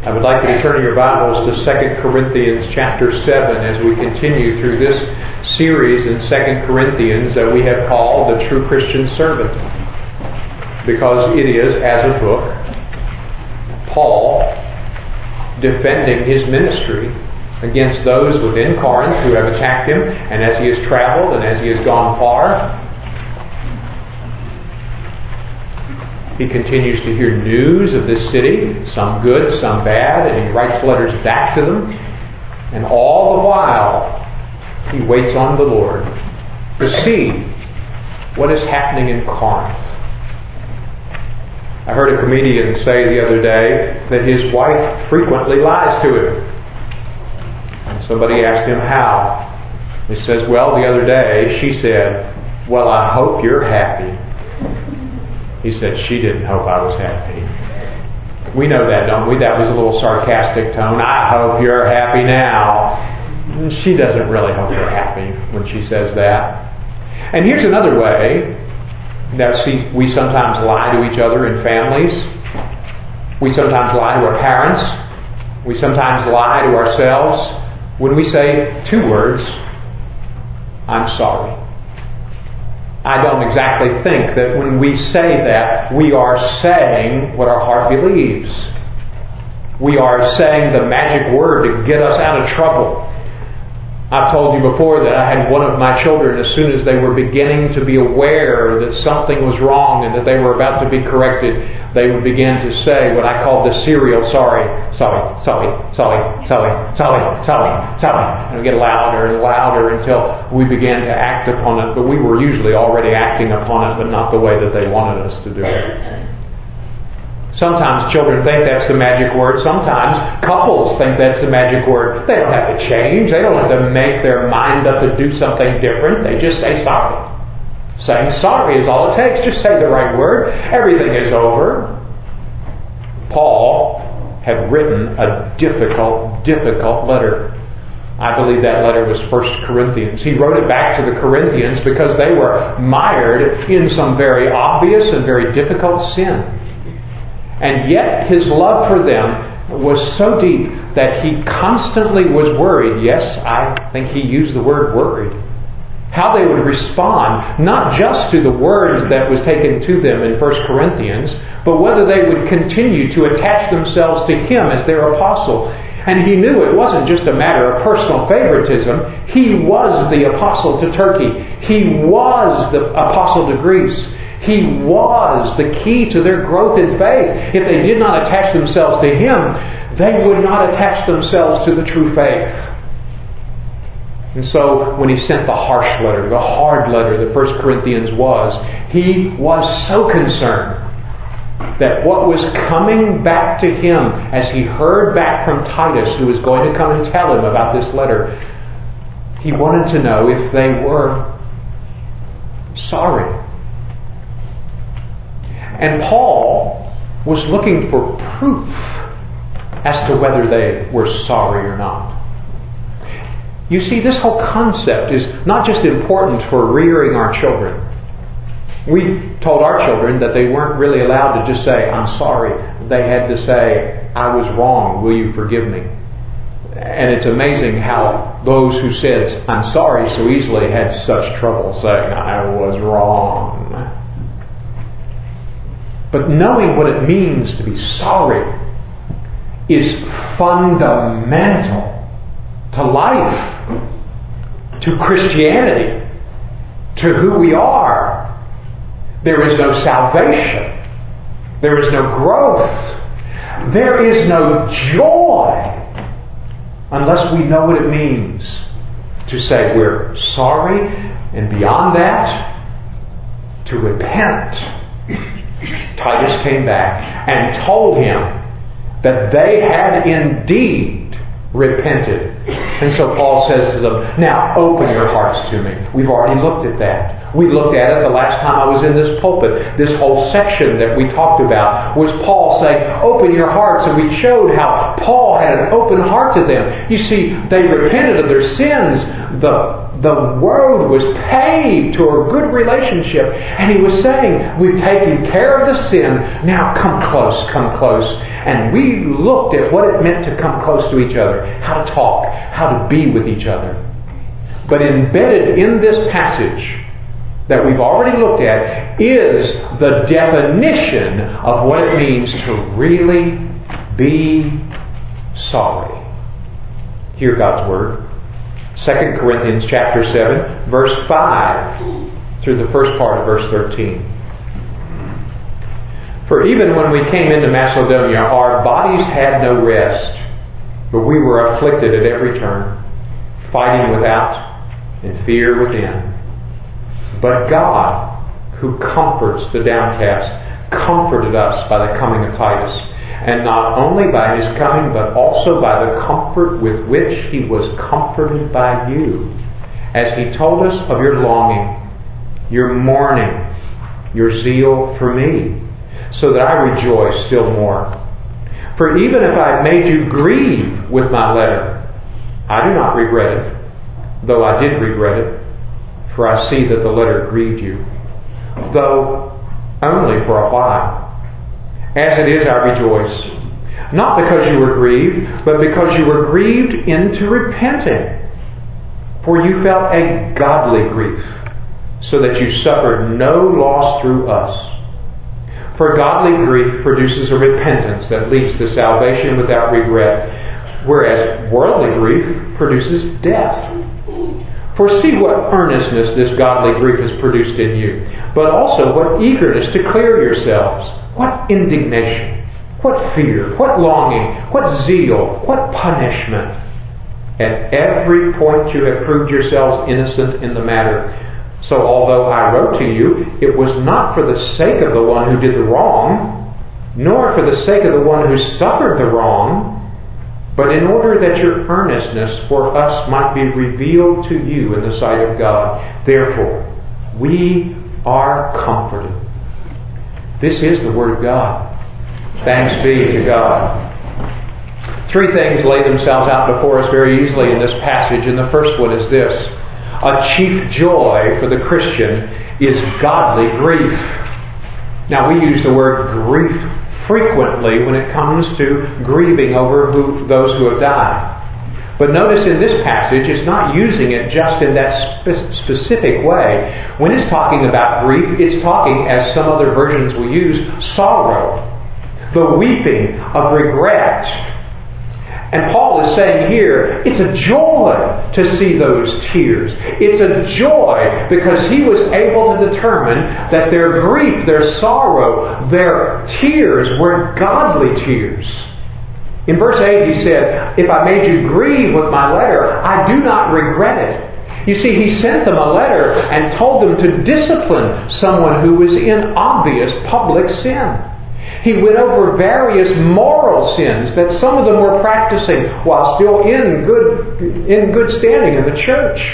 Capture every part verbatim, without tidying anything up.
I would like you to turn your Bibles to Second Corinthians chapter seven as we continue through this series in Second Corinthians that we have called The True Christian Servant. Because it is, as a book, Paul defending his ministry against those within Corinth who have attacked him, and as he has traveled and as he has gone far, he continues to hear news of this city, some good, some bad, and he writes letters back to them. And all the while, he waits on the Lord to see what is happening in Corinth. I heard a comedian say the other day that his wife frequently lies to him. And somebody asked him how. He says, well, the other day she said, well, I hope you're happy. He said, she didn't hope I was happy. We know that, don't we? That was a little sarcastic tone. I hope you're happy now. She doesn't really hope you're happy when she says that. And here's another way that see, we sometimes lie to each other in families. We sometimes lie to our parents. We sometimes lie to ourselves when we say two words, I'm sorry. I don't exactly think that when we say that, we are saying what our heart believes. We are saying the magic word to get us out of trouble. I've told you before that I had one of my children, as soon as they were beginning to be aware that something was wrong and that they were about to be corrected, they would begin to say what I call the serial sorry, sorry, sorry, sorry, sorry, sorry, sorry, sorry. And it would get louder and louder until we began to act upon it. But we were usually already acting upon it, but not the way that they wanted us to do it. Sometimes children think that's the magic word. Sometimes couples think that's the magic word. They don't have to change. They don't have to make their mind up to do something different. They just say sorry. Saying sorry is all it takes. Just say the right word. Everything is over. Paul had written a difficult, difficult letter. I believe that letter was First Corinthians. He wrote it back to the Corinthians because they were mired in some very obvious and very difficult sin. And yet his love for them was so deep that he constantly was worried. Yes, I think he used the word worried. How they would respond, not just to the words that was taken to them in First Corinthians, but whether they would continue to attach themselves to him as their apostle. And he knew it wasn't just a matter of personal favoritism. He was the apostle to Turkey. He was the apostle to Greece. He was the key to their growth in faith. If they did not attach themselves to him, they would not attach themselves to the true faith. And so when he sent the harsh letter, the hard letter that First Corinthians was, he was so concerned that what was coming back to him as he heard back from Titus, who was going to come and tell him about this letter, he wanted to know if they were sorry. And Paul was looking for proof as to whether they were sorry or not. You see, this whole concept is not just important for rearing our children. We told our children that they weren't really allowed to just say, I'm sorry. They had to say, I was wrong. Will you forgive me? And it's amazing how those who said, I'm sorry so easily had such trouble saying, I was wrong. But knowing what it means to be sorry is fundamental to life, to Christianity, to who we are. There is no salvation. There is no growth. There is no joy unless we know what it means to say we're sorry, and beyond that, to repent. Titus came back and told him that they had indeed repented. And so Paul says to them, now open your hearts to me. We've already looked at that. We looked at it the last time I was in this pulpit. This whole section that we talked about was Paul saying, open your hearts. And we showed how Paul had an open heart to them. You see, they repented of their sins. The, the road was paved to a good relationship. And he was saying, we've taken care of the sin. Now come close, come close. And we looked at what it meant to come close to each other. How to talk, how to be with each other. But embedded in this passage that we've already looked at is the definition of what it means to really be sorry. Hear God's Word. Second Corinthians chapter seven, verse five through the first part of verse thirteen. For even when we came into Macedonia, our bodies had no rest, but we were afflicted at every turn, fighting without and fear within. But God, who comforts the downcast, comforted us by the coming of Titus, and not only by his coming, but also by the comfort with which he was comforted by you, as he told us of your longing, your mourning, your zeal for me, so that I rejoice still more. For even if I made you grieve with my letter, I do not regret it, though I did regret it, for I see that the letter grieved you, though only for a while. As it is, I rejoice, not because you were grieved, but because you were grieved into repenting. For you felt a godly grief, so that you suffered no loss through us. For godly grief produces a repentance that leads to salvation without regret, whereas worldly grief produces death. For see what earnestness this godly grief has produced in you, but also what eagerness to clear yourselves, what indignation, what fear, what longing, what zeal, what punishment. At every point you have proved yourselves innocent in the matter. So although I wrote to you, it was not for the sake of the one who did the wrong, nor for the sake of the one who suffered the wrong, but in order that your earnestness for us might be revealed to you in the sight of God. Therefore, we are comforted. This is the Word of God. Thanks be to God. Three things lay themselves out before us very easily in this passage, and the first one is this. A chief joy for the Christian is godly grief. Now, we use the word grief frequently when it comes to grieving over who, those who have died. But notice in this passage, it's not using it just in that spe- specific way. When it's talking about grief, it's talking, as some other versions will use, sorrow. The weeping of regret. And Paul is saying here, it's a joy to see those tears. It's a joy because he was able to determine that their grief, their sorrow, their tears were godly tears. In verse eight he said, if I made you grieve with my letter, I do not regret it. You see, he sent them a letter and told them to discipline someone who was in obvious public sin. He went over various moral sins that some of them were practicing while still in good, in good standing in the church.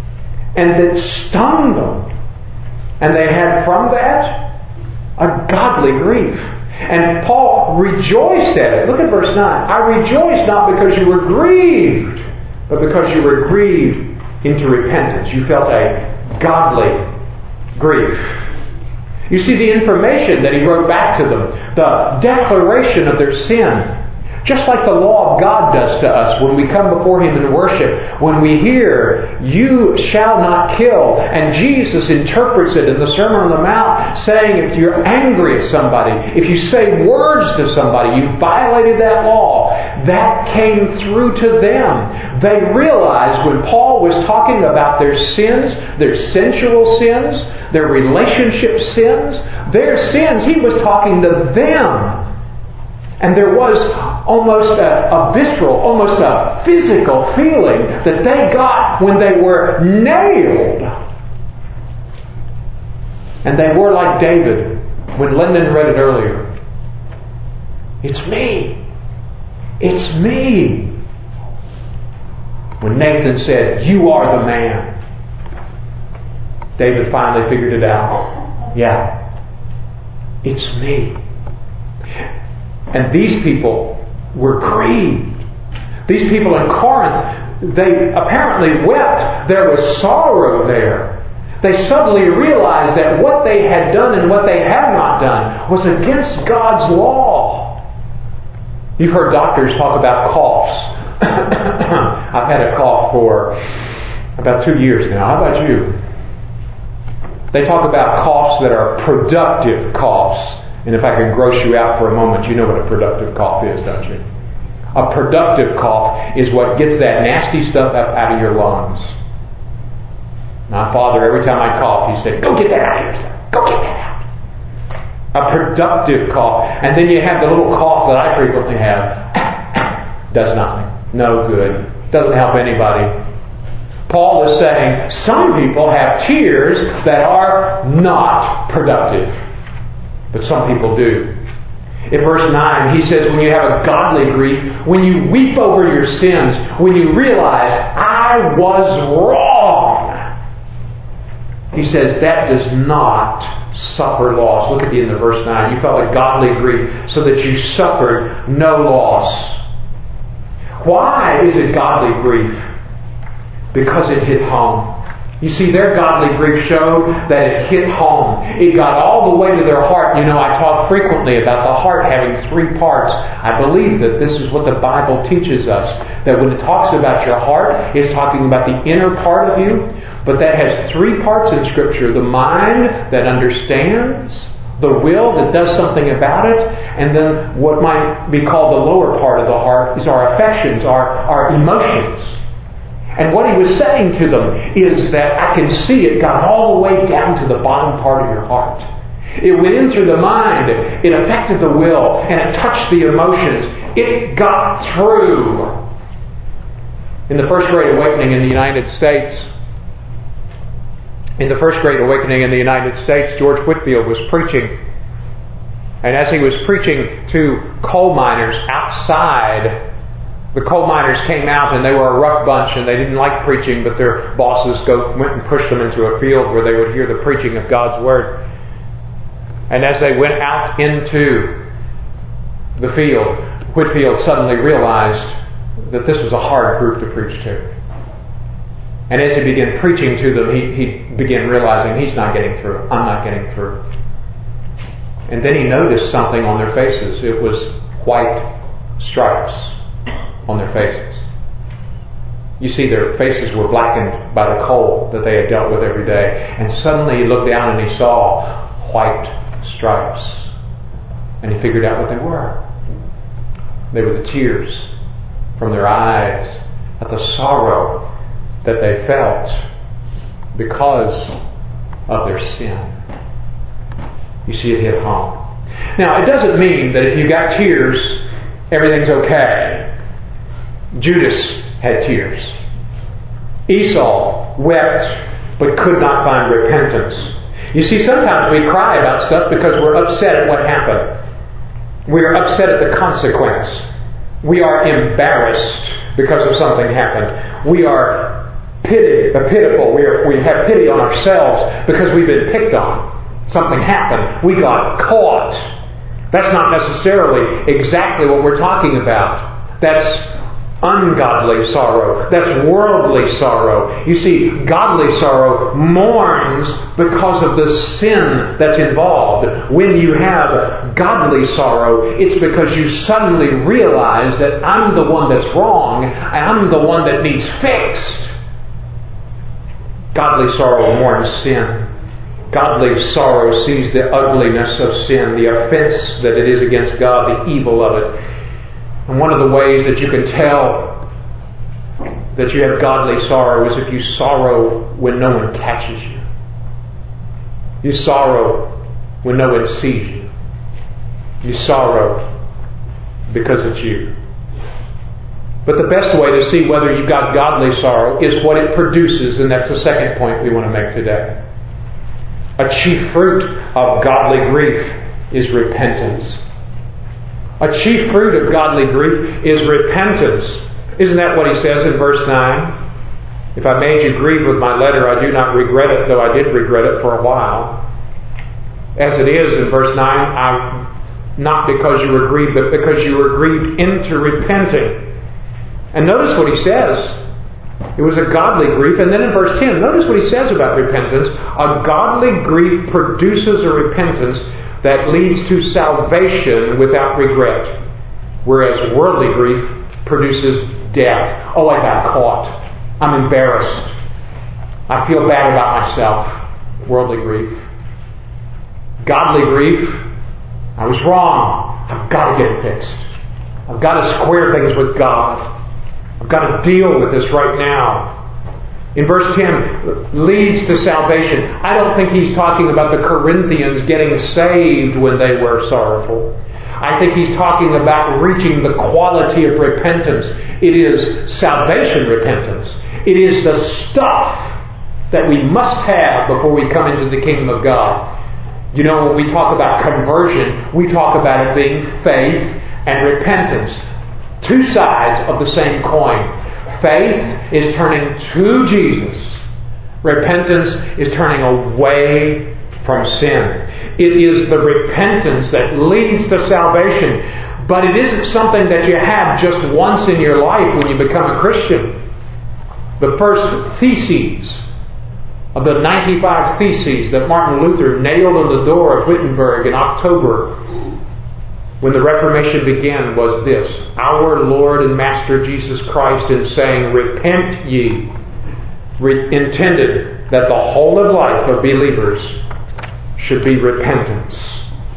And that stung them. And they had from that a godly grief. And Paul rejoiced at it. Look at verse nine. I rejoice not because you were grieved, but because you were grieved into repentance. You felt a godly grief. You see the information that he wrote back to them, the declaration of their sin, just like the law of God does to us when we come before Him in worship. When we hear, you shall not kill, and Jesus interprets it in the Sermon on the Mount, saying if you're angry at somebody, if you say words to somebody, you violated that law. That came through to them. They realized when Paul was talking about their sins, their sensual sins, their relationship sins, their sins, he was talking to them. And there was almost a, a visceral, almost a physical feeling that they got when they were nailed. And they were like David when Lyndon read it earlier. It's me. It's me. When Nathan said, you are the man. David finally figured it out. Yeah. It's me. And these people were grieved. These people in Corinth, they apparently wept. There was sorrow there. They suddenly realized that what they had done and what they had not done was against God's law. You've heard doctors talk about coughs. I've had a cough for about two years now. How about you? They talk about coughs that are productive coughs. And if I can gross you out for a moment, you know what a productive cough is, don't you? A productive cough is what gets that nasty stuff up out of your lungs. My father, every time I coughed, he said, "Go get that out of here, son. Go get that out." A productive cough. And then you have the little cough that I frequently have. Does nothing. No good. Doesn't help anybody. Paul is saying some people have tears that are not productive. But some people do. In verse nine, he says, when you have a godly grief, when you weep over your sins, when you realize, I was wrong, he says, that does not suffer loss. Look at the end of verse nine. You felt a godly grief so that you suffered no loss. Why is it godly grief? Because it hit home. You see, their godly grief showed that it hit home. It got all the way to their heart. You know, I talk frequently about the heart having three parts. I believe that this is what the Bible teaches us. That when it talks about your heart, it's talking about the inner part of you. But that has three parts in Scripture. The mind that understands, the will that does something about it, and then what might be called the lower part of the heart is our affections, our, our emotions. And what he was saying to them is that I can see it got all the way down to the bottom part of your heart. It went in through the mind, it affected the will, and it touched the emotions. It got through. In the First Great Awakening in the United States, in the First Great Awakening in the United States, George Whitefield was preaching. And as he was preaching to coal miners outside, the coal miners came out and they were a rough bunch and they didn't like preaching, but their bosses go, went and pushed them into a field where they would hear the preaching of God's Word. And as they went out into the field, Whitefield suddenly realized that this was a hard group to preach to. And as he began preaching to them, he, he began realizing he's not getting through. I'm not getting through. And then he noticed something on their faces. It was white stripes on their faces. You see, their faces were blackened by the coal that they had dealt with every day. And suddenly he looked down and he saw white stripes. And he figured out what they were. They were the tears from their eyes at the sorrow that they felt because of their sin. You see, it hit home. Now, it doesn't mean that if you got tears, everything's okay. Judas had tears. Esau wept but could not find repentance. You see, sometimes we cry about stuff because we're upset at what happened. We are upset at the consequence. We are embarrassed because of something happened. We are pity, pitiful. We, are, we have pity on ourselves because we've been picked on. Something happened. We got caught. That's not necessarily exactly what we're talking about. That's ungodly sorrow. That's worldly sorrow. You see, godly sorrow mourns because of the sin that's involved. When you have godly sorrow, it's because you suddenly realize that I'm the one that's wrong, and I'm the one that needs fixed. Godly sorrow mourns sin. Godly sorrow sees the ugliness of sin, the offense that it is against God, the evil of it. And one of the ways that you can tell that you have godly sorrow is if you sorrow when no one catches you. You sorrow when no one sees you. You sorrow because it's you. But the best way to see whether you've got godly sorrow is what it produces, and that's the second point we want to make today. A chief fruit of godly grief is repentance. A chief fruit of godly grief is repentance. Isn't that what he says in verse nine? If I made you grieve with my letter, I do not regret it, though I did regret it for a while. As it is in verse nine, I not because you were grieved, but because you were grieved into repenting. And notice what he says. It was a godly grief. And then in verse ten, notice what he says about repentance. A godly grief produces a repentance that leads to salvation without regret, whereas worldly grief produces death. Oh, I got caught. I'm embarrassed. I feel bad about myself. Worldly grief. Godly grief. I was wrong. I've got to get it fixed. I've got to square things with God. I've got to deal with this right now. In verse ten, leads to salvation. I don't think he's talking about the Corinthians getting saved when they were sorrowful. I think he's talking about reaching the quality of repentance. It is salvation repentance. It is the stuff that we must have before we come into the kingdom of God. You know, when we talk about conversion, we talk about it being faith and repentance. Two sides of the same coin. Faith is turning to Jesus. Repentance is turning away from sin. It is the repentance that leads to salvation. But it isn't something that you have just once in your life when you become a Christian. The first theses of the ninety-five theses that Martin Luther nailed on the door of Wittenberg in October when the Reformation began was this: our Lord and Master Jesus Christ, in saying, "Repent ye," re- intended that the whole of life of believers should be repentance.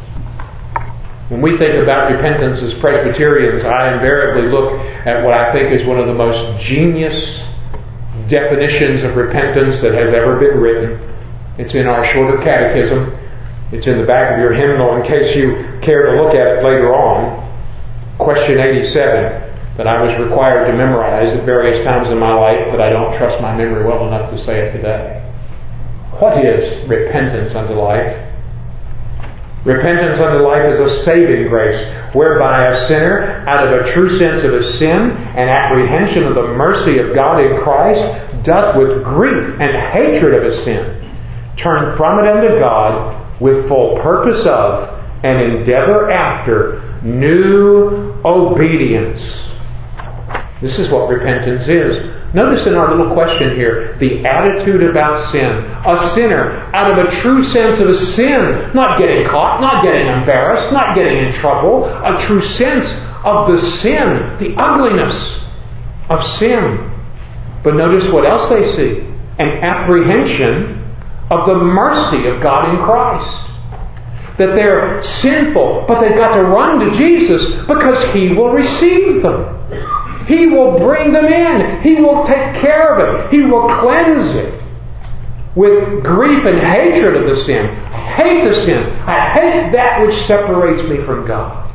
When we think about repentance as Presbyterians, I invariably look at what I think is one of the most genius definitions of repentance that has ever been written. It's in our shorter catechism. It's in the back of your hymnal in case you care to look at it later on. Question eighty-seven, that I was required to memorize at various times in my life, but I don't trust my memory well enough to say it today. What is repentance unto life? Repentance unto life is a saving grace, whereby a sinner, out of a true sense of his sin and apprehension of the mercy of God in Christ, doth with grief and hatred of his sin turn from it unto God with full purpose of and endeavor after new obedience. This is what repentance is. Notice in our little question here, the attitude about sin. A sinner, out of a true sense of a sin, not getting caught, not getting embarrassed, not getting in trouble, a true sense of the sin, the ugliness of sin. But notice what else they see. An apprehension of the mercy of God in Christ. That they're sinful, but they've got to run to Jesus because He will receive them. He will bring them in. He will take care of it. He will cleanse it. With grief and hatred of the sin. I hate the sin. I hate that which separates me from God.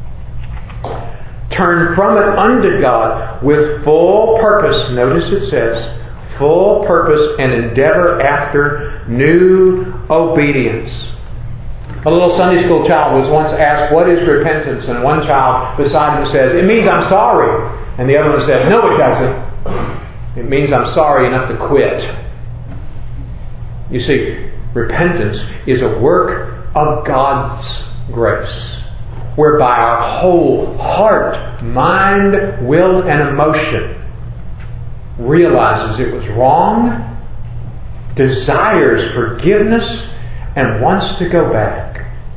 Turn from it unto God with full purpose. Notice it says, full purpose and endeavor after new obedience. A little Sunday school child was once asked, what is repentance? And one child beside him says, it means I'm sorry. And the other one said, no, it doesn't. It means I'm sorry enough to quit. You see, repentance is a work of God's grace, whereby our whole heart, mind, will, and emotion realizes it was wrong, desires forgiveness, and wants to go back.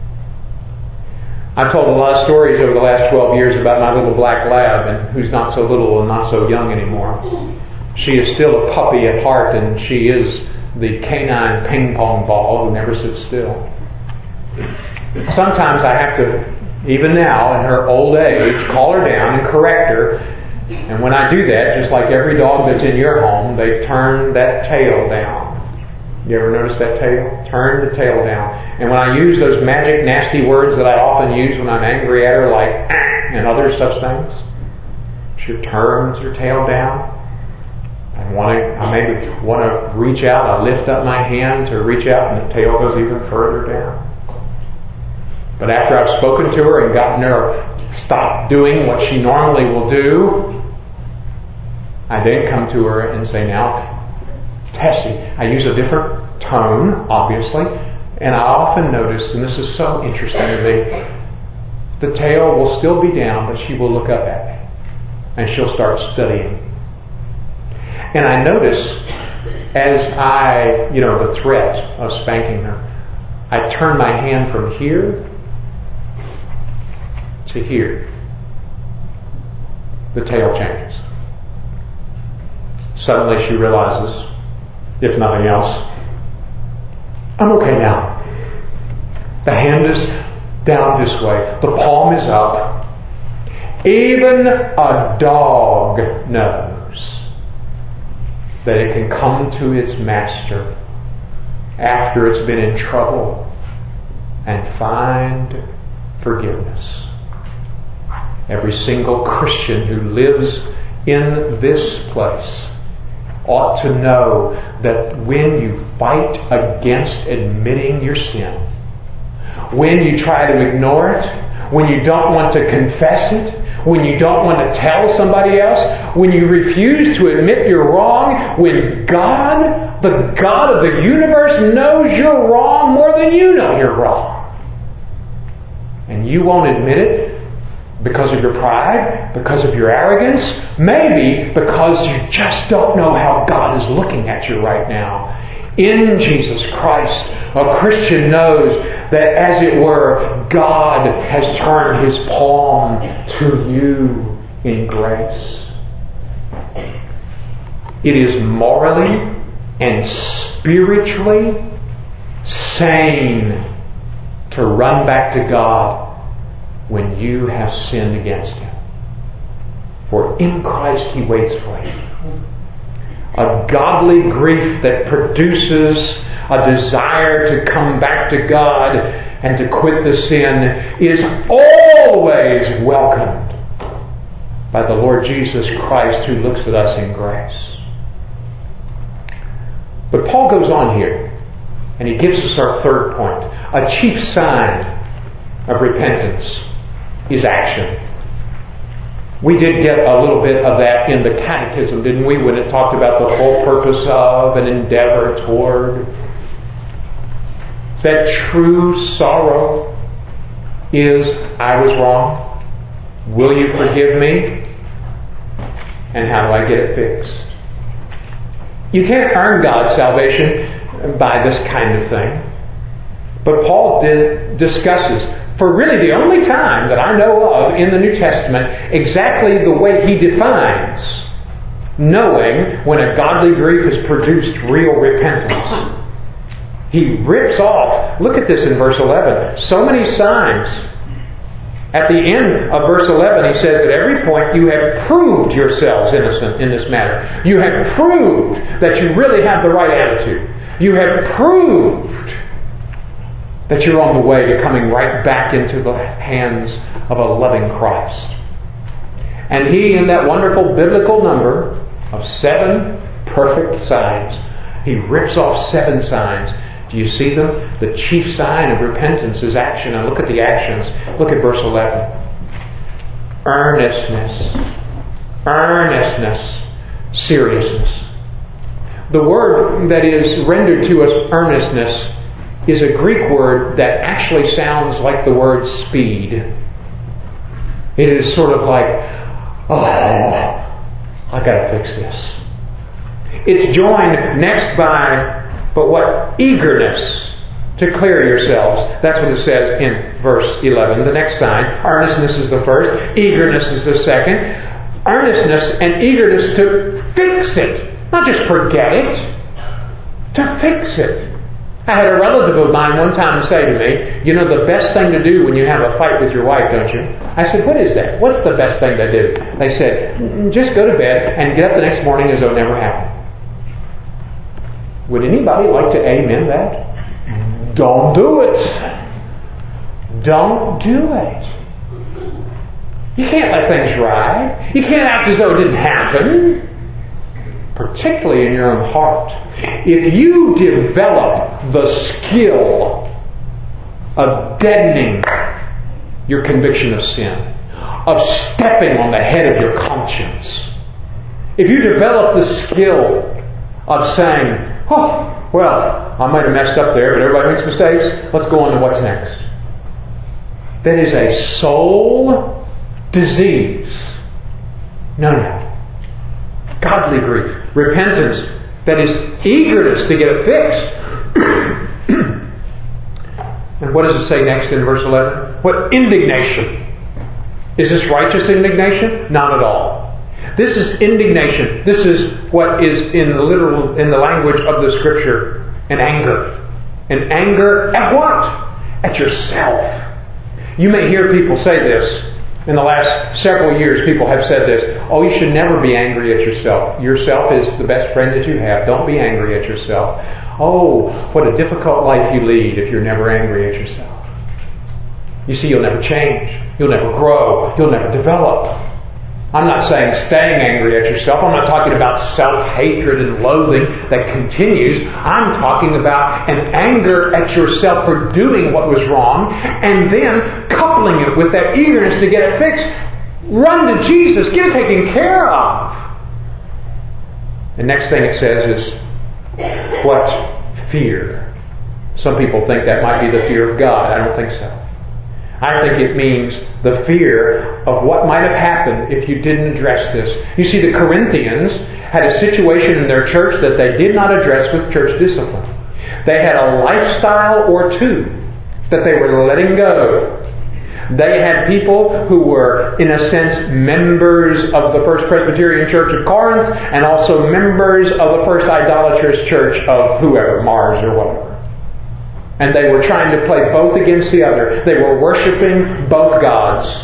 I've told a lot of stories over the last twelve years about my little black lab, and who's not so little and not so young anymore. She is still a puppy at heart, and she is the canine ping pong ball who never sits still. Sometimes I have to, even now in her old age, call her down and correct her. And when I do that, just like every dog that's in your home, they turn that tail down. You ever notice that tail? Turn the tail down. And when I use those magic, nasty words that I often use when I'm angry at her, like ah, and other such things, she turns her tail down. I want to, I maybe want to reach out. I lift up my hand to reach out, and the tail goes even further down. But after I've spoken to her and gotten her to stop doing what she normally will do, I then come to her and say, now, Tessie, I use a different tone, obviously, and I often notice, and this is so interesting to me, The tail will still be down, but she will look up at me. And she'll start studying. And I notice as I, you know, the threat of spanking her, I turn my hand from here to here. The tail changes. Suddenly she realizes, if nothing else, I'm okay now. The hand is down this way. The palm is up. Even a dog knows that it can come to its master after it's been in trouble and find forgiveness. Every single Christian who lives in this place ought to know that when you fight against admitting your sin, when you try to ignore it, when you don't want to confess it, when you don't want to tell somebody else, when you refuse to admit you're wrong, when God, the God of the universe, knows you're wrong more than you know you're wrong, and you won't admit it because of your pride, because of your arrogance, maybe because you just don't know how God is looking at you right now. In Jesus Christ, a Christian knows that, as it were, God has turned His palm to you in grace. It is morally and spiritually sane to run back to God when you have sinned against Him. For in Christ He waits for you. A godly grief that produces a desire to come back to God and to quit the sin is always welcomed by the Lord Jesus Christ, who looks at us in grace. But Paul goes on here and he gives us our third point. A chief sign of repentance is action. We did get a little bit of that in the Catechism, didn't we, when it talked about the full purpose of and endeavor toward. That true sorrow is, I was wrong. Will you forgive me? And how do I get it fixed? You can't earn God's salvation by this kind of thing. But Paul did, discusses, for really the only time that I know of in the New Testament, exactly the way he defines knowing when a godly grief has produced real repentance. He rips off, look at this in verse eleven, so many signs. At the end of verse eleven, he says, at every point you have proved yourselves innocent in this matter. You have proved that you really have the right attitude. You have proved that you're on the way to coming right back into the hands of a loving Christ. And he, in that wonderful biblical number of seven perfect signs, he rips off seven signs. Do you see them? The chief sign of repentance is action. And look at the actions. Look at verse eleven. Earnestness. Earnestness. Seriousness. The word that is rendered to us earnestness is a Greek word that actually sounds like the word speed. It is sort of like, oh, I've got to fix this. It's joined next by, but what? Eagerness to clear yourselves. That's what it says in verse eleven. The next sign. Earnestness is the first. Eagerness is the second. Earnestness and eagerness to fix it. Not just forget it. To fix it. I had a relative of mine one time say to me, you know the best thing to do when you have a fight with your wife, don't you? I said, what is that? What's the best thing to do? They said, just go to bed and get up the next morning as though it never happened. Would anybody like to amen that? Don't do it. Don't do it. You can't let things ride. You can't act as though it didn't happen. Particularly in your own heart. If you develop the skill of deadening your conviction of sin, of stepping on the head of your conscience, if you develop the skill of saying, oh, well, I might have messed up there, but everybody makes mistakes, let's go on to what's next. that is a soul disease. No, no. Godly grief. Repentance that is eagerness to get it fixed. And what does it say next in verse eleven? What indignation? Is this righteous indignation? Not at all. This is indignation. This is what is in the literal, in the language of the Scripture, an anger. An anger at what? At yourself. You may hear people say this. In the last several years, people have said this. Oh, you should never be angry at yourself. Yourself is the best friend that you have. Don't be angry at yourself. Oh, what a difficult life you lead if you're never angry at yourself. You see, you'll never change. You'll never grow. You'll never develop. I'm not saying staying angry at yourself. I'm not talking about self-hatred and loathing that continues. I'm talking about an anger at yourself for doing what was wrong, and then coupling it with that eagerness to get it fixed. Run to Jesus. Get it taken care of. The next thing it says is, what fear? Some people think that might be the fear of God. I don't think so. I think it means the fear of what might have happened if you didn't address this. You see, the Corinthians had a situation in their church that they did not address with church discipline. They had a lifestyle or two that they were letting go. They had people who were, in a sense, members of the First Presbyterian Church of Corinth and also members of the First Idolatrous Church of whoever, Mars or whatever. And they were trying to play both against the other. They were worshiping both gods.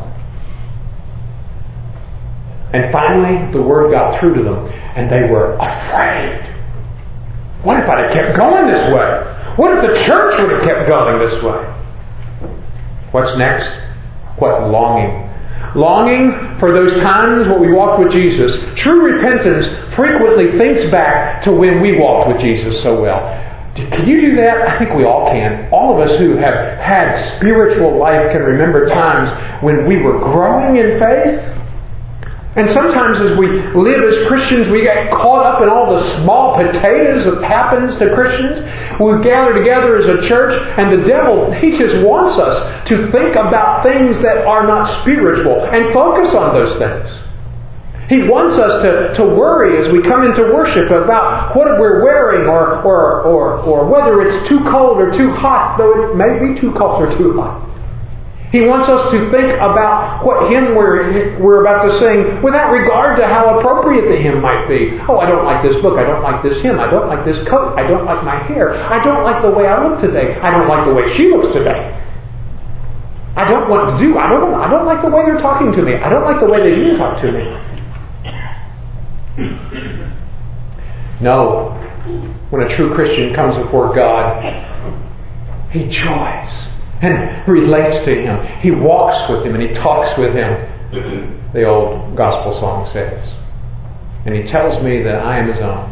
And finally, the word got through to them, and they were afraid. What if I'd have kept going this way? What if the church would have kept going this way? What's next? What longing? Longing for those times when we walked with Jesus. True repentance frequently thinks back to when we walked with Jesus so well. Can you do that? I think we all can. All of us who have had spiritual life can remember times when we were growing in faith. And sometimes as we live as Christians, we get caught up in all the small potatoes that happens to Christians. We gather together as a church, and the devil, he just wants us to think about things that are not spiritual and focus on those things. He wants us to, to worry as we come into worship about what we're wearing or, or, or, or whether it's too cold or too hot, though it may be too cold or too hot. He wants us to think about what hymn we're, we're about to sing without regard to how appropriate the hymn might be. Oh, I don't like this book. I don't like this hymn. I don't like this coat. I don't like my hair. I don't like the way I look today. I don't like the way she looks today. I don't want to do. I don't, I don't like the way they're talking to me. I don't like the way they didn't talk to me. No. When a true Christian comes before God, he joys and relates to Him. He walks with Him and he talks with Him, the old gospel song says. And he tells me that I am His own.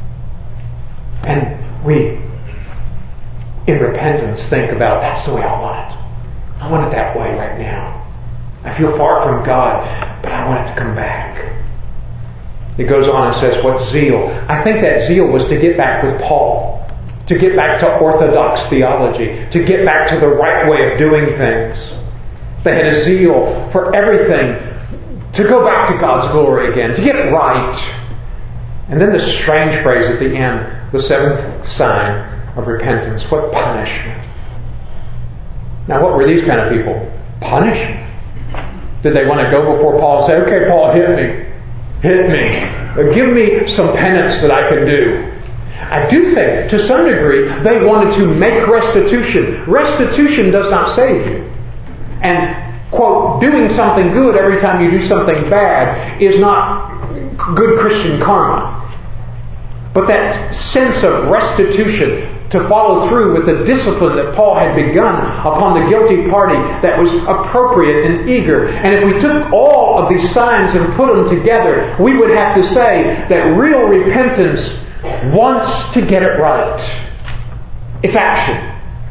And we, in repentance, think about, that's the way I want it. I want it that way right now. I feel far from God, but I want it to come back. It goes on and says, what zeal. I think that zeal was to get back with Paul. To get back to orthodox theology. To get back to the right way of doing things. They had a zeal for everything. To go back to God's glory again. To get it right. And then the strange phrase at the end. The seventh sign of repentance. What punishment. Now what were these kind of people? Punishment. Did they want to go before Paul and say, okay, Paul, hit me. Hit me. Give me some penance that I can do. I do think, to some degree, they wanted to make restitution. Restitution does not save you. And, quote, doing something good every time you do something bad is not good Christian karma. But that sense of restitution, to follow through with the discipline that Paul had begun upon the guilty party that was appropriate and eager. And if we took all of these signs and put them together, we would have to say that real repentance wants to get it right. It's action.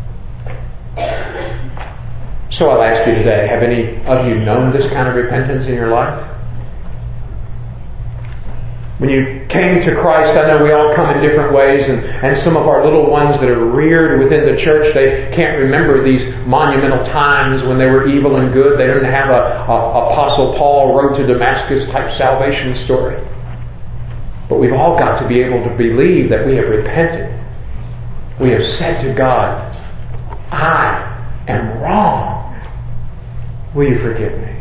So I'll ask you today, have any of you known this kind of repentance in your life? When you came to Christ, I know we all come in different ways, and, and some of our little ones that are reared within the church, they can't remember these monumental times when they were evil and good. They didn't have a, a Apostle Paul road to Damascus type salvation story. But we've all got to be able to believe that we have repented. We have said to God, I am wrong. Will you forgive me?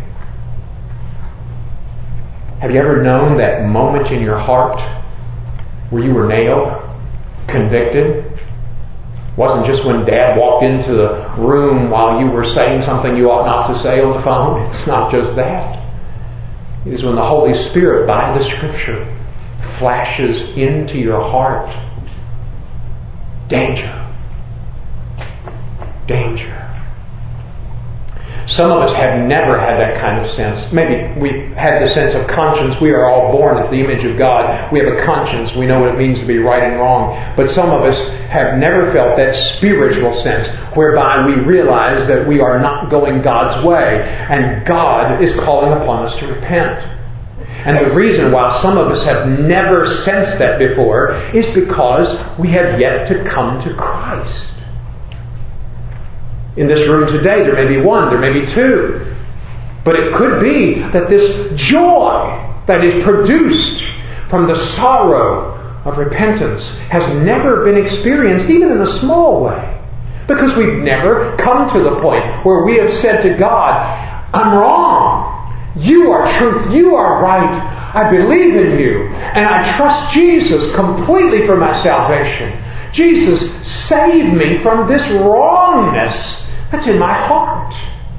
Have you ever known that moment in your heart where you were nailed, convicted? It wasn't just when Dad walked into the room while you were saying something you ought not to say on the phone. It's not just that. It is when the Holy Spirit, by the Scripture, flashes into your heart. Danger. Danger. Some of us have never had that kind of sense. Maybe we've had the sense of conscience. We are all born into the image of God. We have a conscience. We know what it means to be right and wrong. But some of us have never felt that spiritual sense whereby we realize that we are not going God's way and God is calling upon us to repent. And the reason why some of us have never sensed that before is because we have yet to come to Christ. In this room today, there may be one, there may be two. But it could be that this joy that is produced from the sorrow of repentance has never been experienced, even in a small way. Because we've never come to the point where we have said to God, I'm wrong. You are truth. You are right. I believe in you. And I trust Jesus completely for my salvation. Jesus, save me from this wrongness that's in my heart.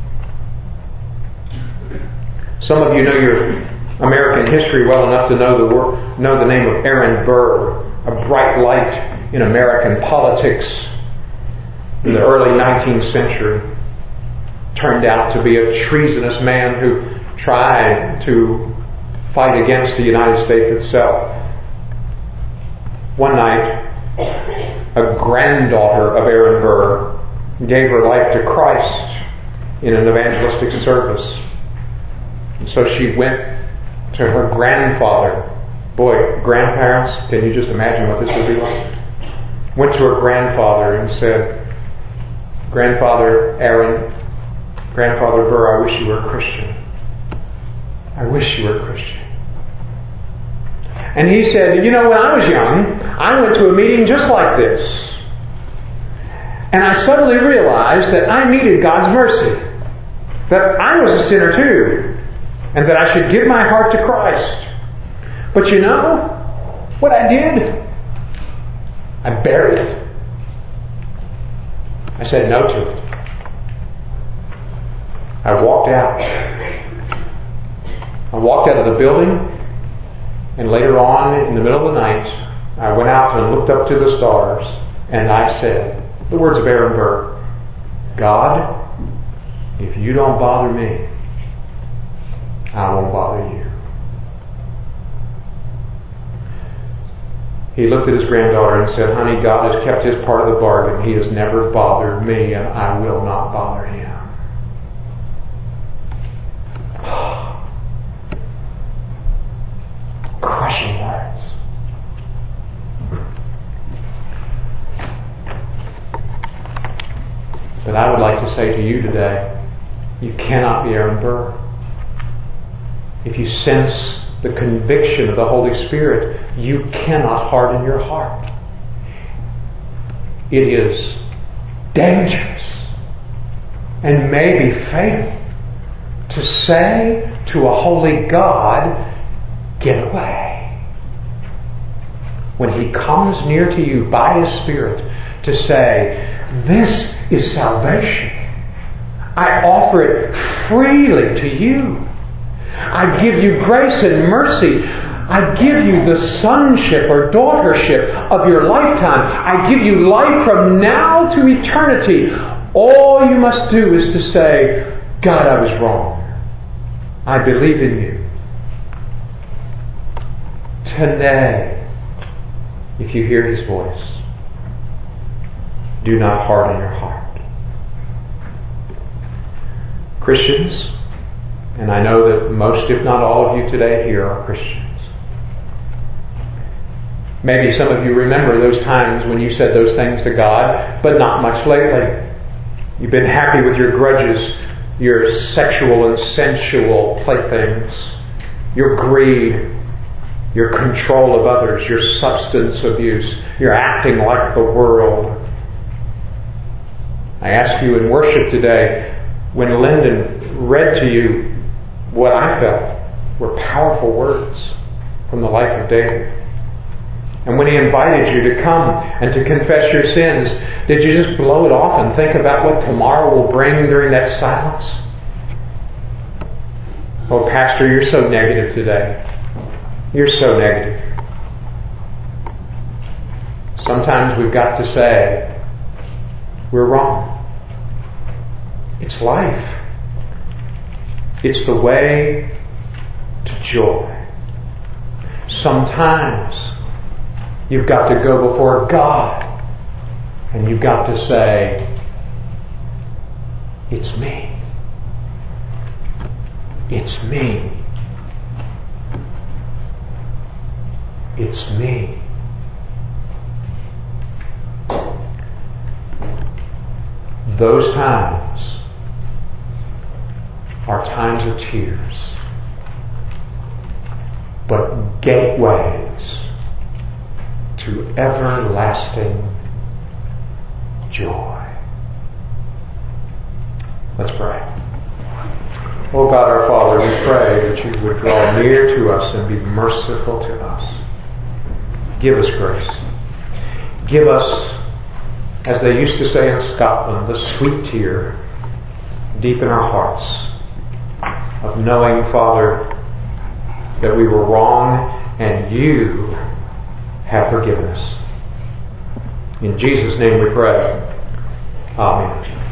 Some of you know your American history well enough to know the word, know the name of Aaron Burr, a bright light in American politics in the early nineteenth century. Turned out to be a treasonous man who tried to fight against the United States itself. One night, a granddaughter of Aaron Burr gave her life to Christ in an evangelistic service. And so she went to her grandfather. Boy, grandparents, can you just imagine what this would be like? Went to her grandfather and said, Grandfather Aaron, Grandfather Burr, I wish you were a Christian. I wish you were a Christian. And he said, you know, when I was young, I went to a meeting just like this. And I suddenly realized that I needed God's mercy. That I was a sinner too. And that I should give my heart to Christ. But you know what I did? I buried it. I said no to it. I walked out. I walked out of the building. And later on, in the middle of the night, I went out and looked up to the stars. And I said, the words of Aaron Burr, God, if you don't bother me, I won't bother you. He looked at his granddaughter and said, honey, God has kept his part of the bargain. He has never bothered me, and I will not bother him. Crushing words. But I would like to say to you today, you cannot be Aaron Burr. If you sense the conviction of the Holy Spirit, you cannot harden your heart. It is dangerous and maybe fatal to say to a holy God, get away. When He comes near to you by His Spirit to say, this is salvation. I offer it freely to you. I give you grace and mercy. I give you the sonship or daughtership of your lifetime. I give you life from now to eternity. All you must do is to say, God, I was wrong. I believe in you. Today, if you hear His voice, do not harden your heart. Christians, and I know that most, if not all of you today here are Christians. Maybe some of you remember those times when you said those things to God, but not much lately. You've been happy with your grudges, your sexual and sensual playthings, your greed, your control of others, your substance abuse, your acting like the world. I asked you in worship today, when Lyndon read to you what I felt were powerful words from the life of David. And when he invited you to come and to confess your sins, did you just blow it off and think about what tomorrow will bring during that silence? Oh, Pastor, you're so negative today. You're so negative. Sometimes we've got to say, we're wrong. It's life. It's the way to joy. Sometimes you've got to go before God and you've got to say, it's me. It's me. It's me. Those times are times of tears, but gateways to everlasting joy. Let's pray. Oh God, our Father, we pray that you would draw near to us and be merciful to us. Give us grace. Give us, as they used to say in Scotland, the sweet tear deep in our hearts of knowing, Father, that we were wrong and you have forgiven us. In Jesus' name we pray. Amen.